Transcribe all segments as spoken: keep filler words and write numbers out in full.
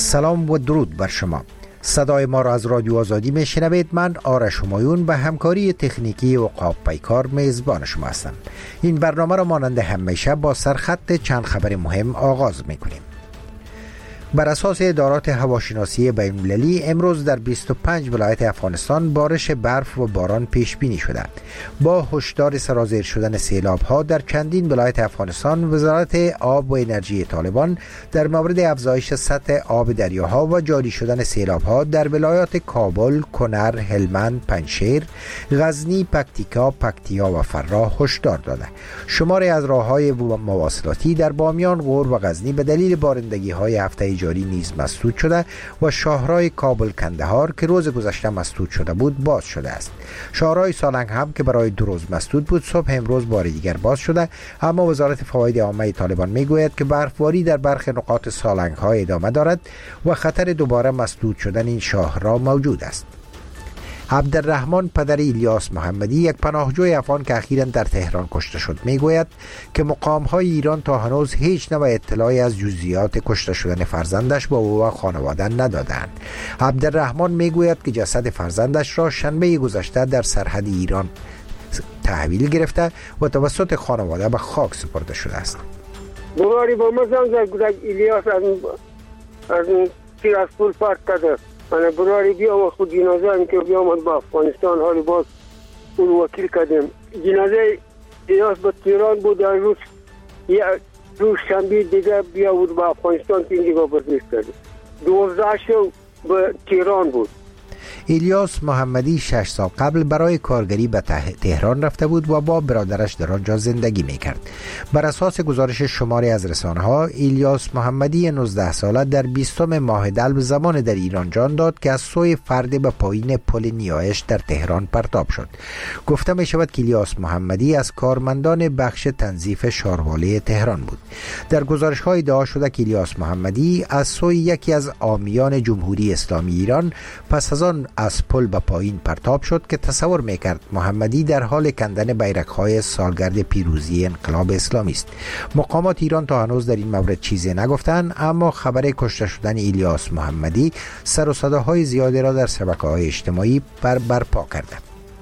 سلام و درود بر شما. صدای ما را از رادیو آزادی می شنوید. من آرش همایون به همکاری تکنیکی عقاب پیکار میزبان شما هستم. این برنامه را مانند همیشه با سرخط چند خبر مهم آغاز می کنیم. بر اساس ادارات هواشناسی بین‌المللی امروز در بیست و پنج ولایت افغانستان بارش برف و باران پیش بینی شده. با هشدار سرازیر شدن سیلاب ها در چندین ولایت افغانستان، وزارت آب و انرژی طالبان در مورد افزایش سطح آب دریاها و جاری شدن سیلاب ها در ولایات کابل، کنر، هلمند، پنجشیر، غزنی، پکتیکا، پکتیا و فراه هشدار داده. شماری از راههای مواصلاتی در بامیان، غور و غزنی به دلیل بارندگی های هفته جاری نیز مسدود شده و شاهراه کابل کندهار که روز گذشته مسدود شده بود باز شده است. شاهراه سالنگ هم که برای دو روز مسدود بود صبح امروز بار دیگر باز شده، اما وزارت فواید عامه طالبان میگوید که برفباری در برخی نقاط سالنگ ها ادامه دارد و خطر دوباره مسدود شدن این شاهراه موجود است. عبدالرحمن پدر الیاس محمدی، یک پناهجوی افغان که اخیراً در تهران کشته شد، میگوید که مقام‌های ایران تا هنوز هیچ نوع اطلاعی از جزئیات کشته شدن فرزندش با او و خانواده ندادند. عبدالرحمن میگوید که جسد فرزندش را شنبه گذشته در سرحد ایران تحویل گرفته و توسط خانواده به خاک سپرده شده است. بواری با مزان زد الیاس از از تیر از پول پرت کرده. من برای بیام و خود جنازه هم که بیامد با افغانستان حالی باز اون وکیل کردیم. جنازه الیاس به تهران بود، در روز یک روز شنبه دیگه بیا بود با افغانستان که اینجا بازنیست کردیم. دوازده شو به تهران بود. الیاس محمدی شش سال قبل برای کارگری به تهران رفته بود و با برادرش در آنجا زندگی میکرد. بر اساس گزارش شماری از رسانه ها، الیاس محمدی نوزده ساله در بیستم ماه دلو زمان در ایران جان داد که از سوی فرده به پایین پل نیایش در تهران پرتاب شد. گفته می شود که الیاس محمدی از کارمندان بخش تنظیف شارواله تهران بود. در گزارش های ادعا شده که الیاس محمدی از سوی یکی از عامیان جمهوری اسلامی ایران پس از آن از پل به پایین پرتاب شد که تصور میکرد محمدی در حال کندن بیرق‌های سالگرد پیروزی انقلاب اسلامی است. مقامات ایران تا هنوز در این مورد چیزی نگفتند، اما خبر کشته شدن الیاس محمدی سر و صداهای زیادی را در شبکه‌های اجتماعی بر برپا کرده.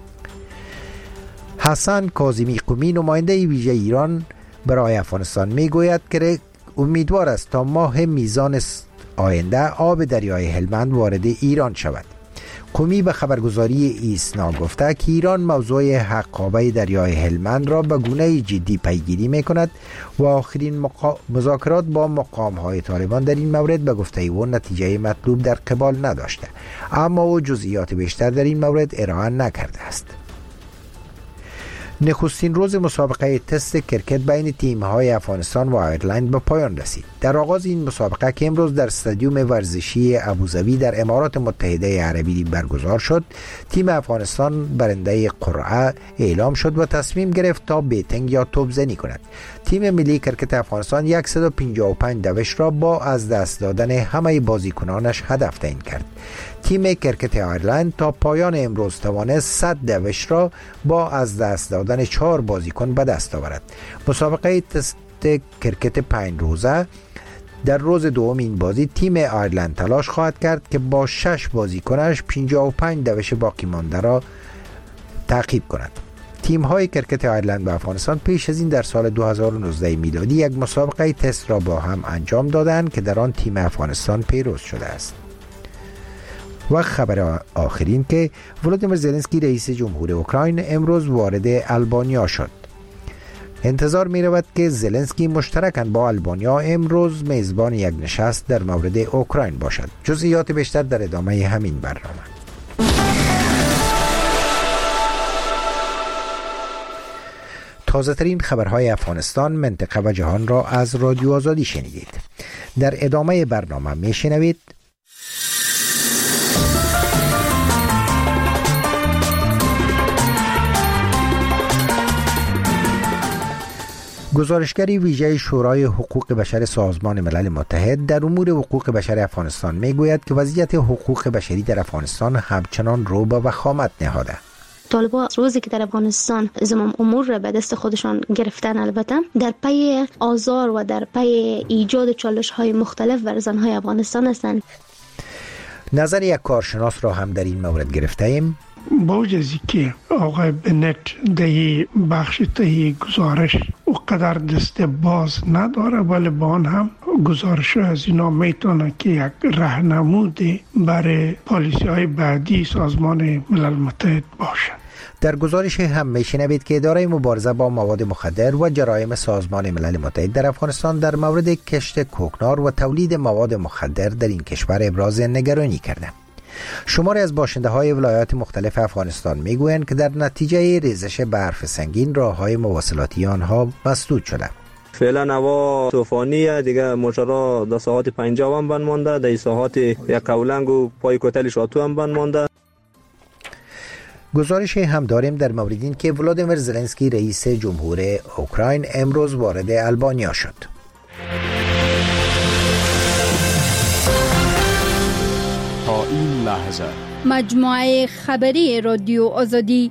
حسن کاظمی قمی، نماینده ویژه ایران برای افغانستان، میگوید که امیدوار است تا ماه میزان آینده آب دریای هلمند وارد ایران شود. قمی به خبرگزاری ایسنا گفته که ایران موضوع حقابه دریای هلمند را به گونه جدی پیگیری می کند و آخرین مقا... مذاکرات با مقام های طالبان در این مورد به گفته او نتیجه مطلوب در قبال نداشته، اما او جزئیات بیشتر در این مورد ارائه نکرده است. نخستین روز مسابقه تست کرکت بین تیم‌های افغانستان و آیرلند به پایان رسید. در آغاز این مسابقه که امروز در استادیوم ورزشی ابوظبی در امارات متحده عربی برگزار شد، تیم افغانستان برنده قرعه اعلام شد و تصمیم گرفت تا بیتینگ یا توپ زنی کند. تیم ملی کرکت افغانستان صد و پنجاه و پنج دوش را با از دست دادن همه بازیکنانش هدف تعیین کرد. تیم کرکت آیرلند تا پایان امروز توانست صد دوش را با از دست دادن چهار بازیکن به دست آورد. مسابقه تست کرکت پنج روزه در روز دوم این بازی تیم آیرلند تلاش خواهد کرد که با شش بازیکنش پنجاه و پنج دوش باقی مانده را تعقیب کند. تیم های کرکت آیرلند و افغانستان پیش از این در سال دو هزار و نوزده میلادی یک مسابقه تست را با هم انجام دادند که در آن تیم افغانستان پیروز شده است. و خبر آخرین که ولودیمیر زلنسکی رئیس جمهور اوکراین امروز وارد آلبانیا شد. انتظار می رود که زلنسکی مشترکاً با آلبانیا امروز میزبان یک نشست در مورد اوکراین باشد. جزئیات بیشتر در ادامه همین برنامه. تازه ترین خبرهای افغانستان، منطقه و جهان را از رادیو آزادی شنیدید. در ادامه برنامه می شنوید گزارشگری ویژه شورای حقوق بشر سازمان ملل متحد در امور حقوق بشر افغانستان میگوید که وضعیت حقوق بشری در افغانستان همچنان رو به وخامت نهاده. طالبان روزی که در افغانستان زمام امور را به دست خودشان گرفتن، البته در پی آزار و در پی ایجاد چالش های مختلف بر زنهای افغانستان هستند. نظر یک کارشناس را هم در این مورد گرفته ایم. با وجزی که آقای بنت در بخش تهی گزارش و قدر دست باز نداره، ولی با آن هم گزارش از اینا میتونه که یک راهنمودی برای پالیسی های بعدی سازمان ملل متحد باشه. در گزارش هم میشنوید که اداره مبارزه با مواد مخدر و جرایم سازمان ملل متحد در افغانستان در مورد کشت کوکنار و تولید مواد مخدر در این کشور ابراز نگرانی کرده. شماری از باشنده های ولایات مختلف افغانستان میگویند که در نتیجه ریزش برف سنگین راههای مواصلاتی آنها مسدود شده. فعلا هوا طوفانیه دیگه، موتورها در ساعت پنجاه هم بند مانده، در ساعت یک کولنگ و پای کوتل شاتو هم بند مانده. گزارش هم داریم در مورد این که ولادیمیر زلنسکی رئیس جمهور اوکراین امروز وارد آلبانیا شد. تا این لحظه مجموعه خبری رادیو آزادی.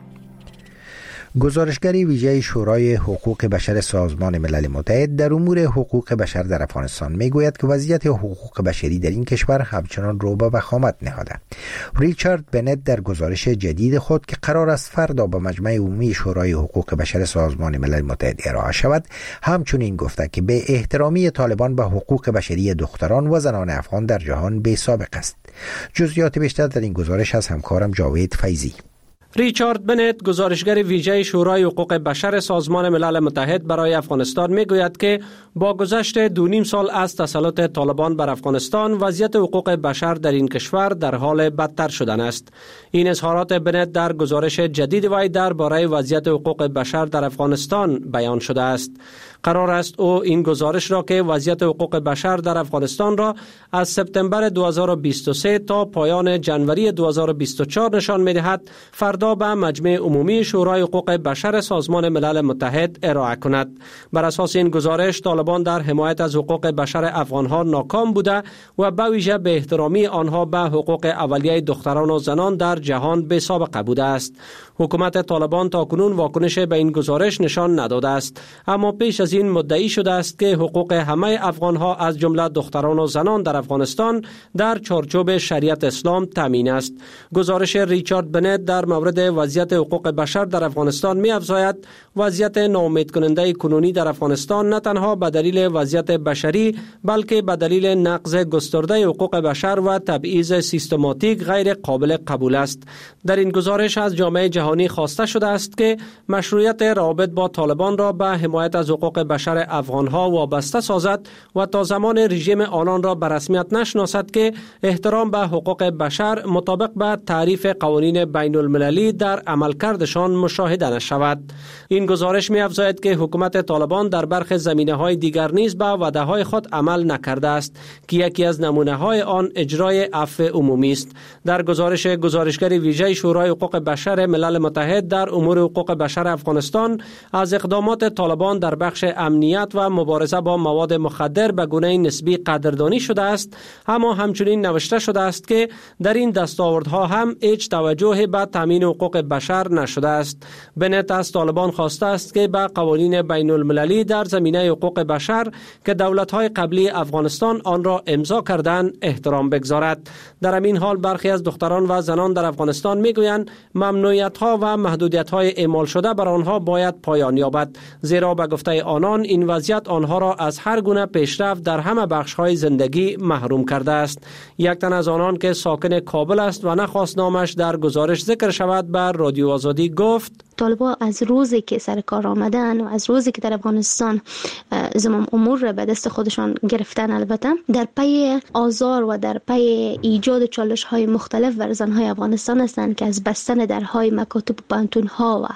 گزارشگری ویژه شورای حقوق بشر سازمان ملل متحد در امور حقوق بشر در افغانستان میگوید که وضعیت حقوق بشری در این کشور همچنان رو به وخامت نهاده. ریچارد بنت در گزارش جدید خود که قرار است فردا به مجمع عمومی شورای حقوق بشر سازمان ملل متحد ارائه شود، همچنین گفته که به احترامی طالبان به حقوق بشری دختران و زنان افغان در جهان بی سابق است. جزئیات بیشتر در این گزارش از همکارم جاوید فیضی. ریچارد بنت، گزارشگر ویژه شورای حقوق بشر سازمان ملل متحد برای افغانستان میگوید که با گذشت دو نیم سال از تسلط طالبان بر افغانستان، وضعیت حقوق بشر در این کشور در حال بدتر شدن است. این اظهارات بنت در گزارش جدید وی درباره وضعیت حقوق بشر در افغانستان بیان شده است. قرار است او این گزارش را که وضعیت حقوق بشر در افغانستان را از سپتامبر دو هزار و بیست و سه تا پایان جنوری دو هزار و بیست و چهار نشان می‌دهد، فردا به مجمع عمومی شورای حقوق بشر سازمان ملل متحد ارائه کند. بر اساس این گزارش، طالبان در حمایت از حقوق بشر افغانها ناکام بوده و به ویژه به احترامی آنها به حقوق اولیه دختران و زنان در جهان بی سابقه بوده است. حکومت طالبان تاکنون واکنش به این گزارش نشان نداده است، اما پیش از این مدعی شده است که حقوق همه افغانها از جمله دختران و زنان در افغانستان در چارچوب شریعت اسلام تامین است. گزارش ریچارد بنت در مورد وضعیت حقوق بشر در افغانستان می افزاید وضعیت ناامید کننده کنونی در افغانستان نه تنها به دلیل وضعیت بشری، بلکه به دلیل نقض گسترده حقوق بشر و تبعیض سیستماتیک غیر قابل قبول است. در این گزارش از جامعه جهانی خواسته شده است که مشروعیت روابط با طالبان را به حمایت از حقوق بشر افغانها وابسته سازد و تا زمان رژیم آنان را به رسمیت نشناسد که احترام به حقوق بشر مطابق به تعریف قوانین بین المللی در عملکردشان مشاهده نشود. این گزارش می افزاید که حکومت طالبان در برخی زمینه‌های دیگر نیز به وعده‌های خود عمل نکرده است که یکی از نمونه‌های آن اجرای عفو عمومی است. در گزارش گزارشگر ویژه شورای حقوق بشر ملل متحد در امور حقوق بشر افغانستان از اقدامات طالبان در بخش امنیت و مبارزه با مواد مخدر به گونه نسبی قدردانی شده است، اما همچنین نوشته شده است که در این دستاوردها هم هیچ توجه به تامین حقوق بشر نشده است. بنت از طالبان خواسته است که به قوانین بین المللی در زمینه حقوق بشر که دولت‌های قبلی افغانستان آن را امضا کردند احترام بگذارد. در همین حال برخی از دختران و زنان در افغانستان میگویند ممنوعیت‌ها و محدودیت‌های اعمال شده بر آنها باید پایان یابد، زیرا به گفته آنان این وضعیت آنها را از هر گونه پیشرفت در همه بخش‌های زندگی محروم کرده است. یک تن از آنان که ساکن کابل است و نخواست نامش در گزارش ذکر شود بر رادیو آزادی گفت: طالبان از روزی که سر کار آمدن و از روزی که در افغانستان زمام امور را به دست خودشان گرفتن، البته در پی آزار و در پی ایجاد چالش های مختلف بر زنهای افغانستان هستند که از بستن درهای مکاتب و پانتون ها و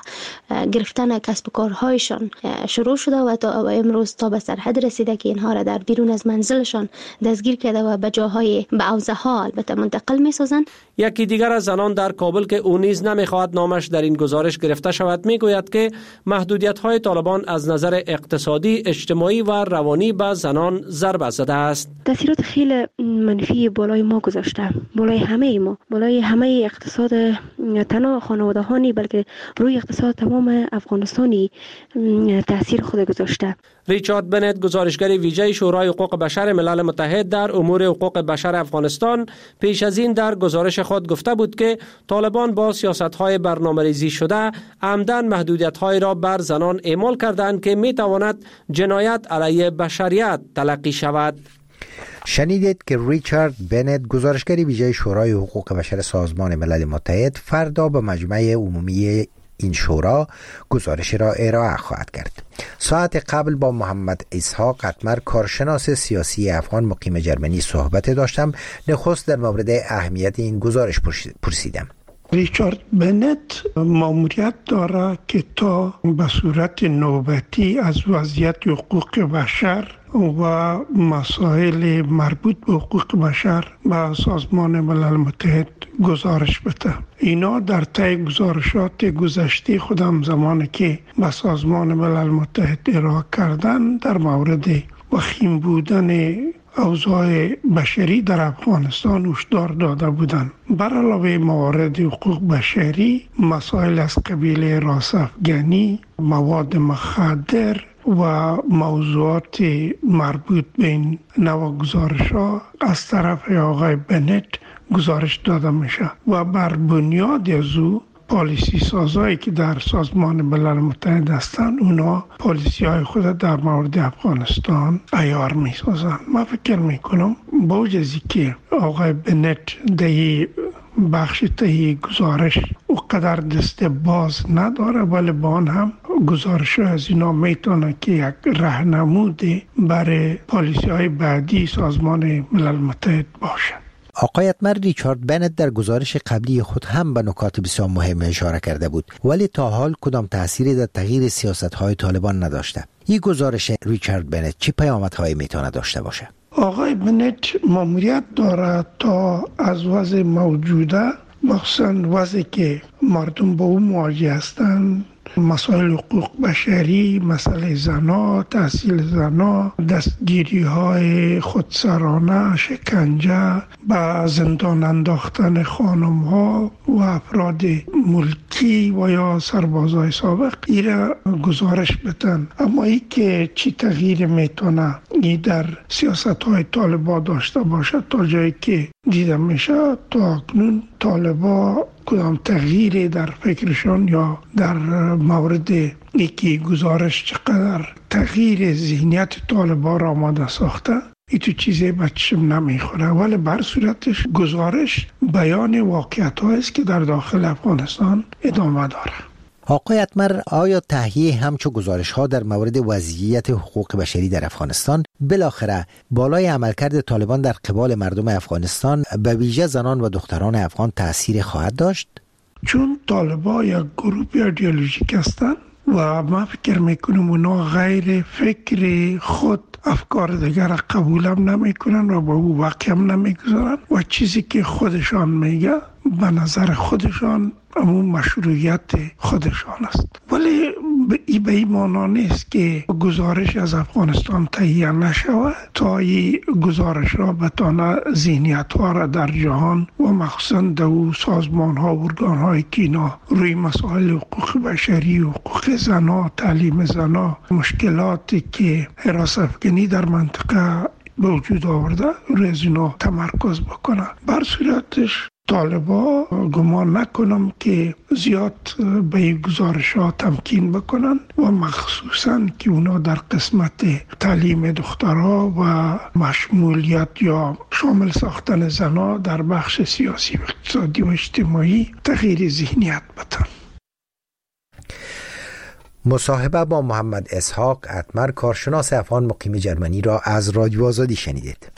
گرفتن کسب و کارهایشان شروع شده و تا امروز تا به سرحد رسیده که اینها را در بیرون از منزلشان دستگیر کرده و به جاهای به حوزه ها البته منتقل می سازند. یکی دیگر از زنان در کابل که او نیز نمیخواهد نامش در این گزارش گرفته گفته شود میگوید که محدودیت‌های طالبان از نظر اقتصادی، اجتماعی و روانی به زنان ضربه زده است. تاثیرات خیلی منفی بالای ما گذاشته، بالای همه ما، بالای همه اقتصاد تنها خانواده هانی بلکه روی اقتصاد تمام افغانستانی تاثیر خود گذاشته. ریچارد بنت، گزارشگر ویژه شورای حقوق بشر ملل متحد در امور حقوق بشر افغانستان، پیش از این در گزارش خود گفته بود که طالبان با سیاست‌های برنامه‌ریزی شده عمدن محدودیت‌های را بر زنان اعمال کردند که می‌تواند جنایت علیه بشریت تلقی شود. شنیدید که ریچارد بنت، گزارشگر ویژه شورای حقوق بشر سازمان ملل متحد، فردا به مجمع عمومی این شورا گزارش را ارائه خواهد کرد. ساعت قبل با محمد اسحاق اتمر، کارشناس سیاسی افغان مقیم جرمنی، صحبت داشتم. نخست در مورد اهمیت این گزارش پرسیدم. ریچارد بنت ماموریت داره که تا به صورت نوبتی از وضعیت حقوق بشر و مسائل مربوط به حقوق بشر به سازمان ملل متحد گزارش بده. اینا در طی گزارشات گذشته خودم زمانی که به سازمان ملل متحد ارائه کردن در مورد وخیم بودن اوضاع بشری در افغانستان هشدار داده بودند. بر علاوه موارد حقوق بشری، مسائل از قبیل راسافگنی، مواد مخدر و موضوعات مربوط به این نوع گزارش ها از طرف آقای بنت گزارش داده میشه و بر بنیاد از او پالیسی سازایی که در سازمان ملل متحد هستند اونا پالیسی های خود در مورد افغانستان عیار می سازن. من فکر می کنم با وجزی که آقای بنت در بخش تهی گزارش او قدر دست باز نداره، ولی با آن هم گزارش از اینا میتونه که یک راهنمود برای پالیسی های بعدی سازمان ملل متحد باشه. آقای اتمر، ریچارد بنت در گزارش قبلی خود هم به نکات بسیار مهم اشاره کرده بود، ولی تا حال کدام تأثیری در تغییر سیاست‌های طالبان نداشته. این گزارش ریچارد بنت چه پیامدهایی میتونه داشته باشه؟ آقای بنت ماموریت داره تا از وضع موجوده، مخصوصا وضعی که مردم با اون مواجه هستند، مسائل حقوق بشری، مسئله زنا، تحصیل زنا، دستگیری های خودسرانه، شکنجه، به زندان انداختن خانم ها و افراد ملکی و یا سربازای سابق، ایره گزارش بدن. اما ای که چی تغییر میتونه ای در سیاست های طالبان داشته باشه، تا جایی که دیده میشه تا اکنون طالبان کدام تغییری در فکرشان یا در مورد یکی گزارش چقدر تغییر ذهنیت طالبان را آماده ساخته، ای تو چیزی به چشم نمیخوره، ولی بر صورتش گزارش بیان واقعیت ها است که در داخل افغانستان ادامه داره. آقای اتمر، آیا تهیه همچو گزارش ها در مورد وضعیت حقوق بشری در افغانستان بالاخره بالای عملکرد طالبان در قبال مردم افغانستان به ویژه زنان و دختران افغان تأثیر خواهد داشت؟ چون طالبان یک گروه ایدئولوژیک هستند و من فکر میکنم اونا غیر فکر خود افکار دیگر قبول هم نمی کنن و با او واقع هم نمی گذارن و چیزی که خودشان میگه به نظر خودشان همون مشروعیت خودشان است. ولی این به این معنا نیست که گزارش از افغانستان تهیه نشود تا این گزارش را بتانه ذهنیت ها را در جهان و مخصوصا در سازمان ها و ارگان های که اینا روی مسائل حقوق بشری، حقوق زنا، تعلیم زنا، مشکلاتی که حراس افغانی در منطقه به وجود آورده روی از اینا تمرکز بکنه. بر صورتش طالبا گمان نکنم که زیاد به این گزارش ها تمکین بکنن و مخصوصا که اونا در قسمت تعلیم دخترها و مشمولیت یا شامل ساختن زنها در بخش سیاسی و اقتصادی و اجتماعی تغییر ذهنیت بدن. مصاحبه با محمد اسحاق اتمر، کارشناس افغان مقیم جرمنی را از رادیو آزادی شنیدید.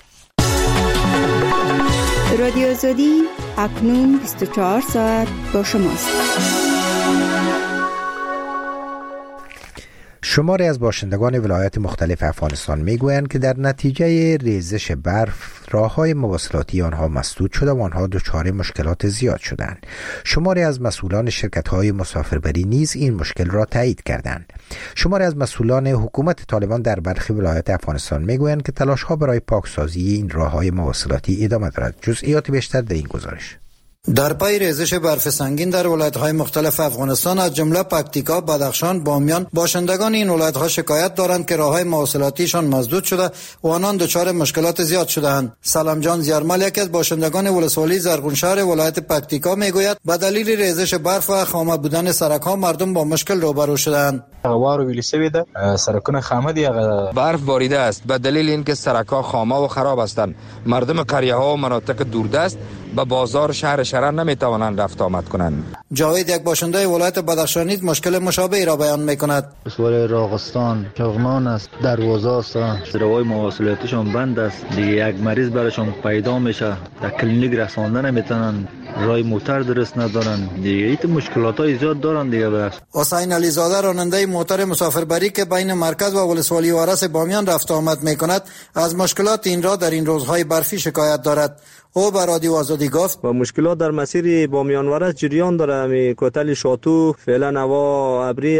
رادیو آزادی اکنون بیست و چهار ساعت با شماست. شماری از باشندگان ولایات مختلف افغانستان میگویند که در نتیجه ریزش برف راههای مواصلاتی آنها مسدود شده و آنها دچار مشکلات زیاد شدند. شماری از مسئولان شرکت‌های مسافربری نیز این مشکل را تایید کردند. شماری از مسئولان حکومت طالبان در برخی ولایات افغانستان میگویند که تلاش‌ها برای پاکسازی این راههای مواصلاتی ادامه دارد. جزئیات بیشتر در این گزارش. در پی ریزش برف سنگین در ولایت‌های مختلف افغانستان از جمله پکتیکا، بدخشان، بامیان، باشندگان این ولایت‌ها شکایت دارند که راه‌های مواصلاتیشان مسدود شده و آنان دچار مشکلات زیاد شده‌اند. سلام جان زیارمل یکی از باشندگان ولسوالی زرغونشهر ولایت پکتیکا میگوید به دلیل ریزش برف و خامه بودن سرک‌ها مردم با مشکل روبرو شده‌اند. هوا ویلی سوی ده، سرکونه خامه دی، برف باریده است. به دلیل اینکه سرک‌ها خامه و خراب هستند، مردم قریه‌ها و مناطق دوردست به بازار شهر شرن نمیتوانند رفت آمد کنند. جاوید یک باشنده ولایت بدخشانی مشکل مشابهی را بیان میکند. ولایت راغستان چغمان است، دروازه است، راههای مواصلاتیشون بند است. دیگه یک مریض براشون پیدا میشه، در کلینیک رسانده نمیتونن، راه موتر درست ندارن. دیگه ایت مشکلاتای زیاد دارن دیگه. بس حسین علیزاده راننده موتر مسافربری که بین مرکز و ولسوالی وارث بامیان رفت آمد میکند، از مشکلات این راه در این روزهای برفی شکایت دارد. او به رادیو آزادی گفت و مشکلات در مسیر بامیان ورس جریان داره. می کوتل شاتو فعلا هوا ابری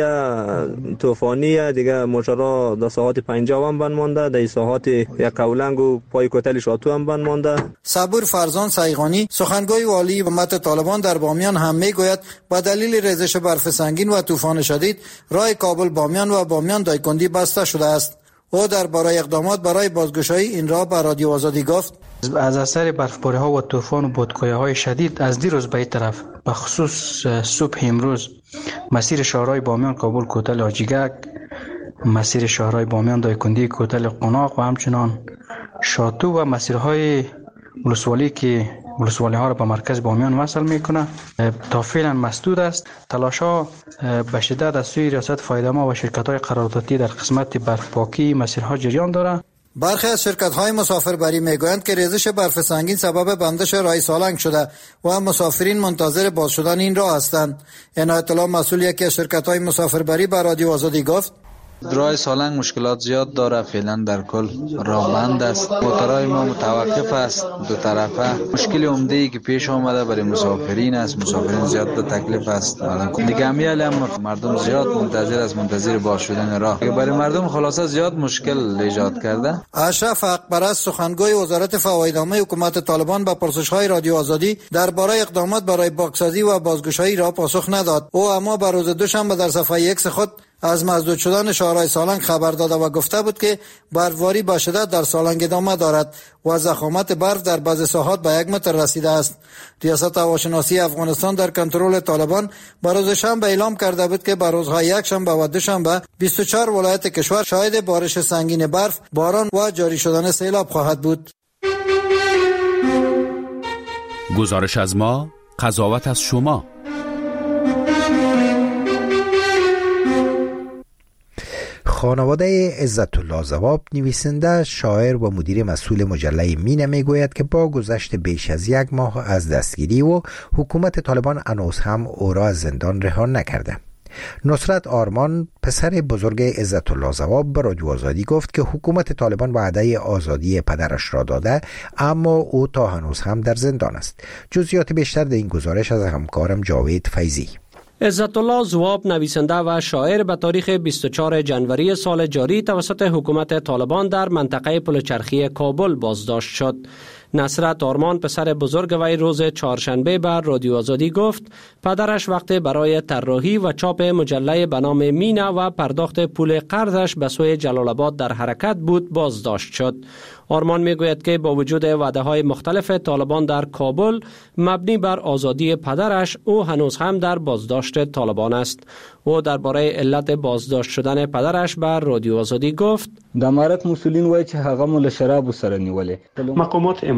طوفانی دیگه ماجرا در ساعت پنجاه هم بند مانده، در ساعت یک قولنگ و پای کوتل شاتو هم بند مانده. صبور فرزان سیغانی سخنگوی والی حکومت طالبان در بامیان هم میگوید با دلیل ریزش برف سنگین و طوفان شدید راه کابل بامیان و بامیان دایکندی بسته شده است. او درباره اقدامات برای بازگشایی این راه به رادیو آزادی گفت از اثر برفباری ها و طوفان و بادگاه های شدید از دیروز به این طرف به خصوص صبح امروز مسیر شهرهای بامیان کابل کوتل آجیگک، مسیر شهرهای بامیان دایکندی کوتل قناق و همچنان شاتو و مسیرهای ولسوالی که ولسوالی ها را به مرکز بامیان وصل میکنه تا فعلا مسدود است. تلاش ها به شدت از سوی ریاست فایده‌ما و شرکت های قراردادی در قسمت برفپاکی مسیرها جریان دارد. برخی از شرکت‌های مسافربری میگویند که ریزش برف سنگین سبب بندش راه سالنگ شده و مسافرین منتظر باز شدن این راه هستند. عنایت الله مسئول یکی از شرکت‌های مسافربری به رادیو آزادی گفت راه سالنگ مشکلات زیاد داره، فعلا در کل راه بند است. موترهای ما متوقف است دو طرفه. مشکل عمده ای که پیش آمده برای مسافرین است، مسافرین زیاد در تکلیف است. دیگه همیال هم مردم زیاد منتظر است، منتظر باز شدن راه. برای مردم خلاصه زیاد مشکل ایجاد کرده. اشرف حقپرست سخنگوی وزارت فوایدنامه حکومت طالبان به پرسش‌های رادیو آزادی درباره اقدامات برای پاکسازی و بازگشایی راه پاسخ نداد. او اما به روز دوشنبه در صفحه ایکس خود از مسدود شدن شهرهای سالنگ خبر داده و گفته بود که برفباری با شدت در سالنگ ادامه دارد و ضخامت برف در بعض ساحات به یک متر رسیده است. ریاست هواشناسی افغانستان در کنترل طالبان به روز شنبه اعلام کرده بود که به روزهای یک شنبه و دوشنبه بیست و چهار ولایت کشور شاهد بارش سنگین برف، باران و جاری شدن سیلاب خواهد بود. گزارش از ما، قضاوت از شما. خانواده عزت الله ضواب نویسنده، شاعر و مدیر مسئول مجله مینه میگوید که با گذشت بیش از یک ماه از دستگیری و حکومت طالبان هنوز هم او را از زندان رها نکرده. نصرت آرمان پسر بزرگ عزت الله ضواب به رادیو آزادی گفت که حکومت طالبان وعده آزادی پدرش را داده اما او تا هنوز هم در زندان است. جزئیات بیشتر در این گزارش از همکارم جاوید فیضی. عزت الله ضواب نویسنده و شاعر به تاریخ بیست و چهارم ژانویه سال جاری توسط حکومت طالبان در منطقه پلچرخی کابل بازداشت شد. نصرت آرمان پسر بزرگ وی روز چهارشنبه بر رادیو آزادی گفت پدرش وقت برای طراحی و چاپ مجله به نام مینه و پرداخت پول قرضش به سوی جلال آباد در حرکت بود بازداشت شد. آرمان میگوید که با وجود وعده های مختلف طالبان در کابل مبنی بر آزادی پدرش، او هنوز هم در بازداشت طالبان است. او درباره علت بازداشت شدن پدرش بر رادیو آزادی گفت د امارت مسئولین وایي چې هغه مو له شرابو سره نیولې. مقامات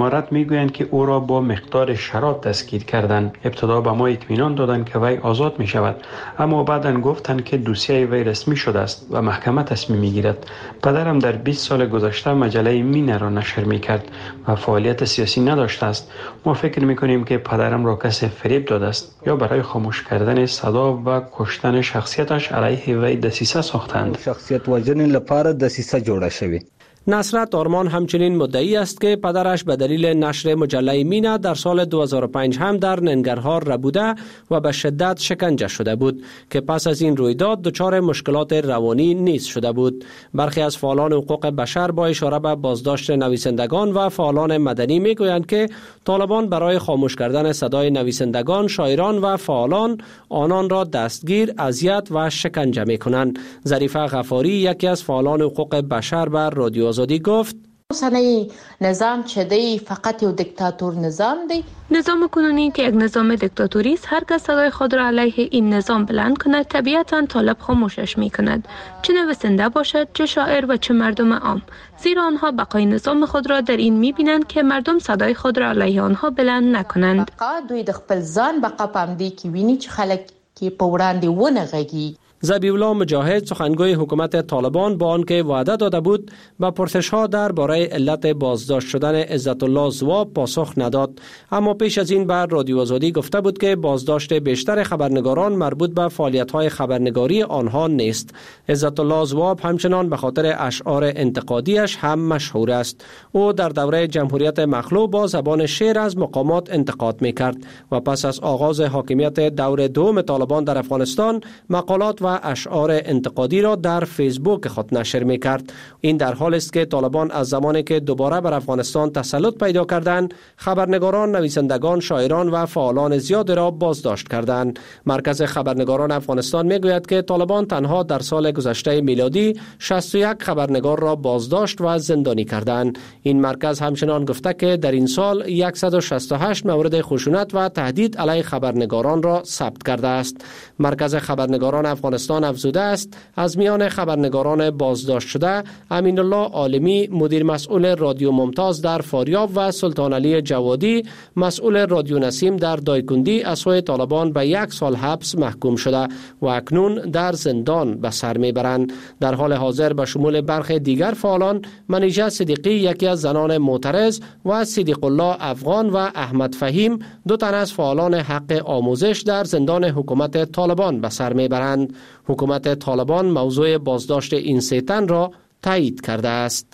امارت میگویند که او را با مقدار شراب دستگیر کردند. ابتدا به ما اطمینان دادند که وی آزاد می شود، اما بعداً گفتند که دوسیه وی رسمی شده است و محکمه تصمیم میگیرد. پدرم در بیست سال گذشته مجله مینه را نشر میکرد و فعالیت سیاسی نداشته است. ما فکر میکنیم که پدرم را کسی فریب داده است یا برای خاموش کردن صدا و کشتن شخصیتش علیه وی دسیسه ساختند. شخصیت وژنې لپاره دسیسه جوړه شوې. نصرت آرمان همچنین مدعی است که پدرش به دلیل نشر مجله مینه در سال دو هزار و پنج هم در ننگرهار ربوده و به شدت شکنجه شده بود که پس از این رویداد دچار مشکلات روانی نیز شده بود. برخی از فعالان حقوق بشر با اشاره به بازداشت نویسندگان و فعالان مدنی میگویند که طالبان برای خاموش کردن صدای نویسندگان، شاعران و فعالان آنان را دستگیر، اذیت و شکنجه میکنند. ظریفه غفاری یکی از فعالان حقوق بشر بر رادیو آزادی گفت: اوسنی نظام چې دی فقط یو دیکتاتور نظام دی. نظام کنونی که یک نظام دیکتاتوری است، هر کس صدای خود را علیه این نظام بلند کند طبیعتاً طالب خاموشش می کند، چه نویسنده باشد، چه شاعر و چه مردم عام، زیرا آنها بقای نظام خود را در این می بینند که مردم صدای خود را علیه آنها بلند نکنند. بقا دوی د خپل ځان بقا پام دی کې ویني چې خلک کې په وړاندې ونه غږیږي. ذبیح الله مجاهد سخنگوی حکومت طالبان با آنکه وعده داده بود با پرسش‌ها درباره علت بازداشت شدن عزت الله ذواب پاسخ نداد، اما پیش از این بر رادیو آزادی گفته بود که بازداشت بیشتر خبرنگاران مربوط به فعالیت‌های خبرنگاری آنها نیست. عزت الله ذواب همچنان به خاطر اشعار انتقادیش هم مشهور است. او در دوره جمهوریت مخلوع با زبان شعر از مقامات انتقاد می‌کرد و پس از آغاز حاکمیت دور دوم طالبان در افغانستان مقالات و اشعار انتقادی را در فیسبوک خود نشر می کرد. این در حال است که طالبان از زمانی که دوباره بر افغانستان تسلط پیدا کردند، خبرنگاران، نویسندگان، شاعران و فعالان زیاد را بازداشت کردند. مرکز خبرنگاران افغانستان می گوید که طالبان تنها در سال گذشته میلادی شصت و یک خبرنگار را بازداشت و زندانی کردند. این مرکز همچنان گفته که در این سال صد و شصت و هشت مورد خشونت و تهدید علیه خبرنگاران را ثبت کرده است. مرکز خبرنگاران افغانستان افزوده است از میان خبرنگاران بازداشت شده امین الله عالمی مدیر مسئول رادیو ممتاز در فاریاب و سلطان علی جوادی مسئول رادیو نسیم در دایکندی از سوی طالبان به یک سال حبس محکوم شده و اکنون در زندان به سر میبرند. در حال حاضر به شمول برخی دیگر فعالان منیژه صدیقی یکی از زنان معترض و صدیق الله افغان و احمد فهیم دو تن از فعالان حق آموزش در زندان حکومت طالبان به سر میبرند. حکومت طالبان موضوع بازداشت این سه تن را تایید کرده است.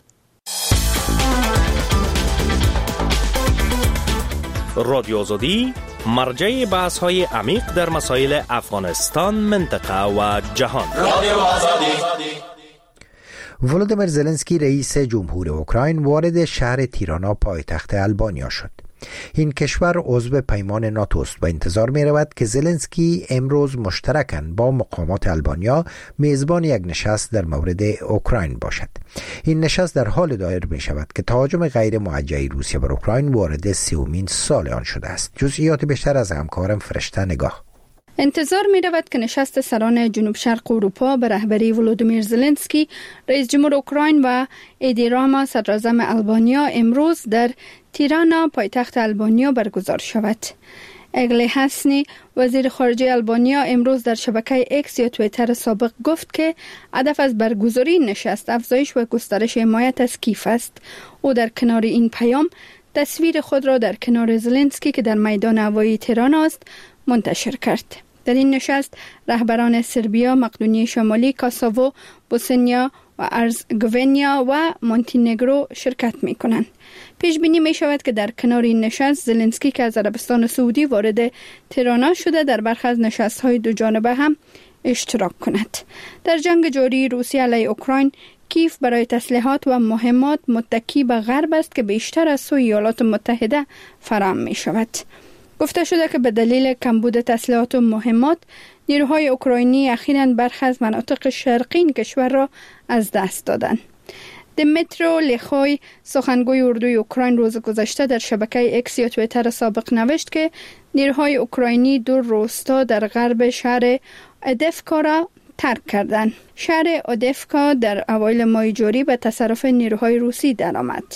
رادیو آزادی مرجع بحث های عمیق در مسائل افغانستان، منطقه و جهان. رادیو آزادی. ولودیمیر زلنسکی رئیس جمهور اوکراین وارد شهر تیرانا پایتخت آلبانیا شد. این کشور عضو پیمان ناتو است و انتظار می رود که زلنسکی امروز مشترکاً با مقامات آلبانیا میزبان یک نشست در مورد اوکراین باشد. این نشست در حال دایر می شود که تهاجم غیر موجه روسیه بر اوکراین وارد سیومین سال آن شده است. جزئیات بیشتر از همکارم فرشته نگاه. انتظار می رود که نشست سران جنوب شرق اروپا به رهبری ولودیمیر زلنسکی رئیس جمهور اوکراین و ایدی راما صدراعظم آلبانیا امروز در تیرانا پایتخت آلبانیا برگزار شود. اگلی حسنی وزیر خارجه آلبانیا امروز در شبکه اکس یا توییتر سابق گفت که هدف از برگزاری نشست افزایش و گسترش حمایت از کیف است. او در کنار این پیام تصویر خود را در کنار زلنسکی که در میدان هوایی تهران است منتشر کرد. در این نشست رهبران سربیا، مقدونیه شمالی، کاساوو، بوسنیا و ارزگوینیا و مونتینگرو شرکت می کنند. پیش بینی می شود که در کنار این نشست زلنسکی که از عربستان سعودی وارد تهران شده در برخی از نشست های دو جانبه هم اشتراک کند. در جنگ جاری روسیه علیه اوکراین کیف برای تسلیحات و مهمات متکی به غرب است که بیشتر از سوی ایالات متحده فراهم می شود. گفته شده که به دلیل کمبود تسلیحات و مهمات نیروهای اوکراینی اخیراً برخی از مناطق شرقی کشور را از دست دادند. دمیترو لیخوی سخنگوی اردوی اوکراین روز گذشته در شبکه اکس یا توییتر سابق نوشت که نیروهای اوکراینی دو روستا در غرب شهر ادفکا را ترک کردند. شهر اودفکا در اوایل ماه جاری به تصرف نیروهای روسی درآمد.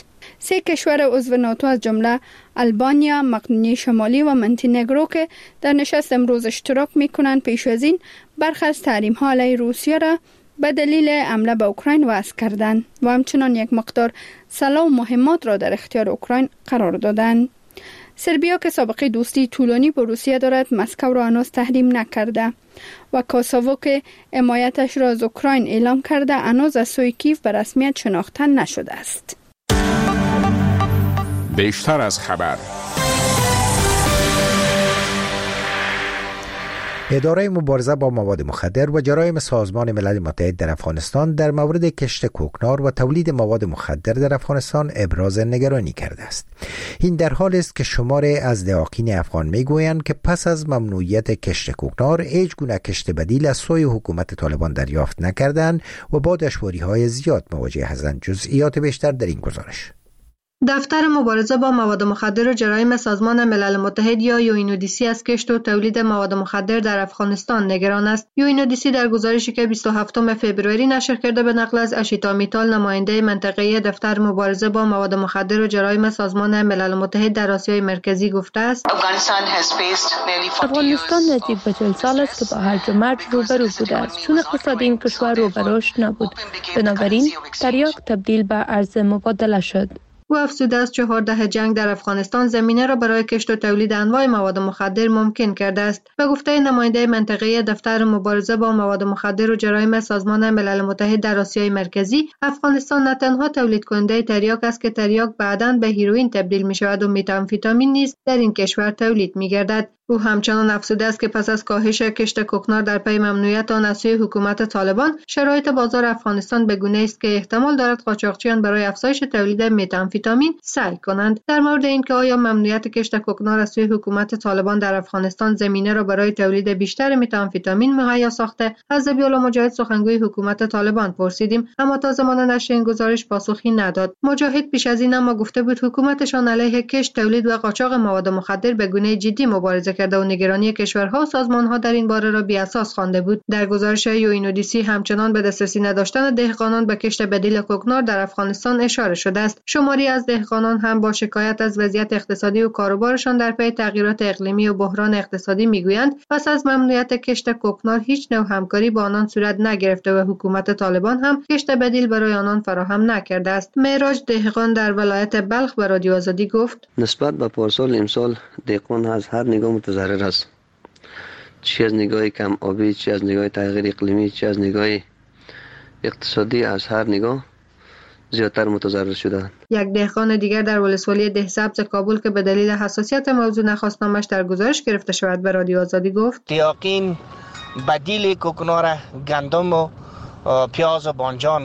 سه کشور عضو ناتو از جمله آلبانیا، مقدونیه شمالی و مونتنگرو که در نشست امروز اشتراک میکنند پیش از این برخی از تحریم ها علیه روسیه را به دلیل حمله به اوکراین وضع کردند و همچنان یک مقدار سلاح و مهمات را در اختیار اوکراین قرار دادند. سربیا که سابقه دوستی طولانی با روسیه دارد مسکو را هنوز تحریم نکرده و کوسوو که حمایتش را از اوکراین اعلام کرده هنوز از سوی کیف به رسمیت شناخته نشده است. بیشتر از خبر. اداره مبارزه با مواد مخدر و جرایم سازمان ملل متحد در افغانستان در مورد کشت کوکنار و تولید مواد مخدر در افغانستان ابراز نگرانی کرده است. این در حالی است که شماری از دهاقین افغان میگویند که پس از ممنوعیت کشت کوکنار هیچ گونه کشت بدیل از سوی حکومت طالبان دریافت نکردند و با دشواری‌های زیاد مواجه هستند. جزئیات بیشتر در این گزارش. دفتر مبارزه با مواد مخدر و جرایم سازمان ملل متحد یا یوئینودیسی از کشت و تولید مواد مخدر در افغانستان نگران است. یوئینودیسی در گزارشی که بیست و هفتم فوریه نشر کرده به نقل از اشیتا میتال نماینده منطقه‌ای دفتر مبارزه با مواد مخدر و جرایم سازمان ملل متحد در آسیای مرکزی گفته است: افغانستان نزدیک به چهل سال است که با هرج و مرج روبرو بوده است، چون اقتصاد این کشور رو به رشد نبود. بنابراین تریاک تبدیل به ارز مبادله شد. او افزوده است چهار دهه جنگ در افغانستان زمینه را برای کشت و تولید انواع مواد مخدر ممکن کرده است. به گفته نماینده منطقه‌ای دفتر مبارزه با مواد مخدر و جرایم سازمان ملل متحد در آسیای مرکزی، افغانستان نه تنها تولید کننده تریاک است که تریاک بعداً به هیروئین تبدیل می شود و متامفتامین نیز در این کشور تولید می گردد. او همچنان افزوده است که پس از کاهش کشت کوکنار در پی ممنوعیت آن از سوی حکومت طالبان، شرایط بازار افغانستان به گونه‌ای است که احتمال دارد قاچاقچیان برای افزایش تولید متامفتامین سعی کنند. در مورد اینکه آیا ممنوعیت کشت کوکنار از سوی حکومت طالبان در افغانستان زمینه را برای تولید بیشتر متامفتامین مهیا ساخته، از ذبیح‌الله مجاهد سخنگوی حکومت طالبان پرسیدیم، اما تا زمان نشر این گزارش پاسخی نداد. مجاهد پیش از این اما گفته بود حکومتشان علیه کشت، تولید و قاچاق مواد مخدر به گونه جدی مبارزه کرده و نگرانی کشورها و سازمانها در این باره را بی اساس خوانده بود. در گزارش یوئینودیسی همچنان به دسترسی نداشتن دهقانان به کشت بدیل کوکنار در افغانستان اشاره شده است. شماری از دهقانان هم با شکایت از وضعیت اقتصادی و کاروبارشان در پی تغییرات اقلیمی و بحران اقتصادی میگویند پس از ممنوعیت کشت کوکنار هیچ نوع همکاری با آنان صورت نگرفته و حکومت طالبان هم کشت بدیل برای آنان فراهم نکرده است. معراج دهقان در ولایت بلخ به رادیو آزادی گفت: نسبت به پارسال امسال دهقان از هر نگاه متضرر است، چی از نگاه کم آبی، چی از نگاه تغییر اقلیمی، چی از نگاه اقتصادی، از هر نگاه زیادتر متضرر شدند. یک دهقان دیگر در ولسوالی دهسبز کابل که به دلیل حساسیت موضوع نخواست نامش در گزارش گرفته شود به رادیو آزادی گفت: دیاقین بدیل کوکنار گندم و پیاز و بانجان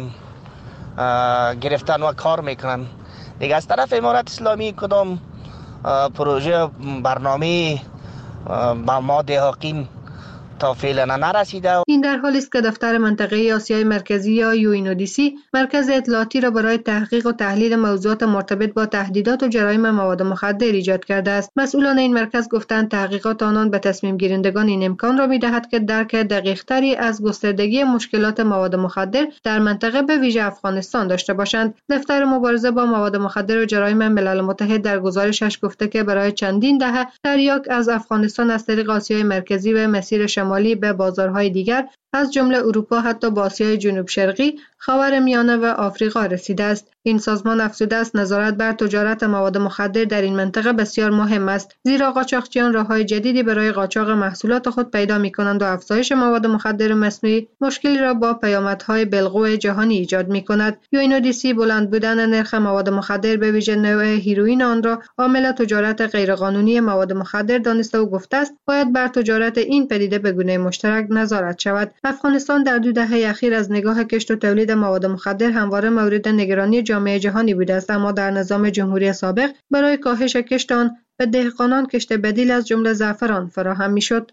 گرفتن و کار میکنن. دیگه از طرف امارت اسلامی کدام پروژه برنامه با ما دهاقین تا فعلا نرسیده. این در حالی است که دفتر منطقه‌ای آسیای مرکزی یا یوئینودیسی مرکز اطلاعاتی را برای تحقیق و تحلیل موضوعات مرتبط با تهدیدات و جرایم مواد مخدر ایجاد کرده است. مسئولان این مرکز گفتند تحقیقات آنان به تصمیم گیرندگان این امکان را می‌دهد که درک دقیق‌تری از گستردگی مشکلات مواد مخدر در منطقه به ویژه افغانستان داشته باشند. دفتر مبارزه با مواد مخدر و جرایم ملل متحد در گزارشش گفته که برای چندین دهه تریاک از افغانستان از طریق آسیای مرکزی و مسیر شمالی به بازارهای دیگر از جمله اروپا حتی با آسیای جنوب شرقی، خاورمیانه و آفریقا رسیده است. این سازمان افزوده است نظارت بر تجارت مواد مخدر در این منطقه بسیار مهم است، زیرا قاچاقچیان راه‌های جدیدی برای قاچاق محصولات خود پیدا می‌کنند و افزایش مواد مخدر مصنوعی مشکلی را با پیامدهای بالقوه جهانی ایجاد می‌کند. یوئینودیسی بلند بودن نرخ مواد مخدر به ویژه نوع هیروئین آن را عامل تجارت غیرقانونی مواد مخدر دانسته و گفته است باید بر تجارت این پدیده به گونه مشترک نظارت شود. افغانستان در دو دهه اخیر از نگاه کشت و تولید مواد مخدر همواره مورد نگرانی جامعه جهانی بوده است، اما در نظام جمهوری سابق برای کاهش کشت آن به دهقانان کشت بدیل از جمله زعفران فراهم می‌شد.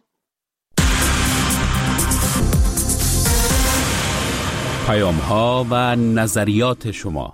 پیام‌ها و نظریات شما.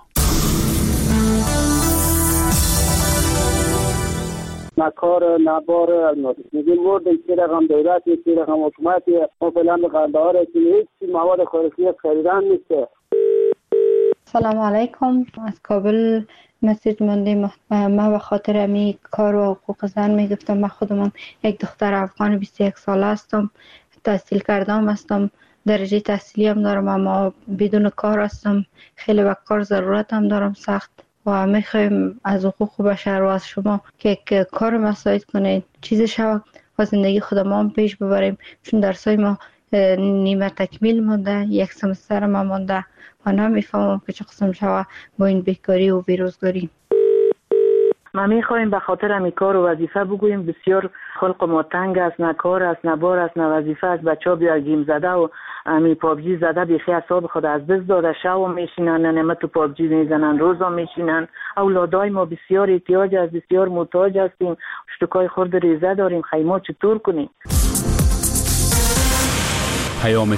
نکار نبار الماس میگیم ورد چه رقم دولتی چه رقم حکومتی ما فعلا به قندهار هیچ مواد خوراکی خریدن نیست. سلام علیکم. از کابل مسیج مانده. ما به خاطر امی کار و حقوق زن میگفتم. من خودم یک دختر افغان بیست و یک ساله هستم، تحصیل کردم هستم، درجه تحصیلی هم دارم، اما بدون کار هستم. خیلی به کار ضرورت هم دارم سخت و میخوایم از حقوق بشر و از شما که کار مساعد کنید، چیز شود و زندگی خودم هم پیش ببریم، چون درسای ما نیمه تکمیل مونده، یک سمستر ما مونده و نمیفهمم که چه قسم شود با این بیکاری و بیروزگاری. ما میخوایم به خاطر امی کار و وظیفه بگوییم بسیار خلق ما تنگ است، نه کار است، نه بار است، نه وظیفه است. بچه ها بیا گیم زده و امی پابجی زده بیخی اعصاب خود از دست داده، شب میشینن نمه تو پابجی میزنن، روزا میشینن. اولادای ما بسیار احتیاج است، بسیار محتاج هستیم، اشتکای خورد ریزه داریم، خیمه چطور کنیم؟ پیام